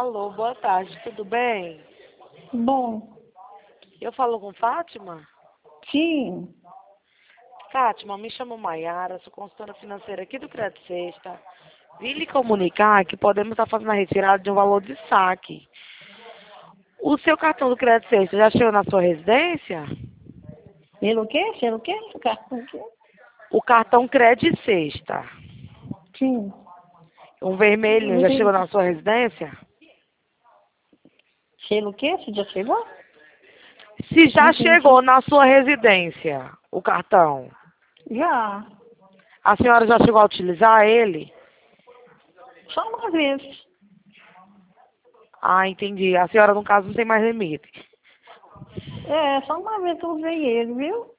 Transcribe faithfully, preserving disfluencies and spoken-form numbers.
Alô, boa tarde, tudo bem? Bom, Eu falo com Fátima? sim. Fátima, me chamo Maiara, sou consultora financeira aqui do Crédito Sexta. Vim lhe comunicar que podemos estar fazendo a retirada de um valor de saque. O seu cartão do Crédito Sexta já chegou na sua residência? Pelo quê? Pelo quê? Cartão quê? O cartão Crédito Sexta. Sim. Um vermelhinho já chegou na sua residência? Pelo quê? Você já chegou? Se já Não chegou entendi. na sua residência, o cartão, Já. a senhora já chegou a utilizar ele? Só uma vez. Ah, entendi. A senhora, no caso, não tem mais limite. É, só uma vez que eu usei ele, viu?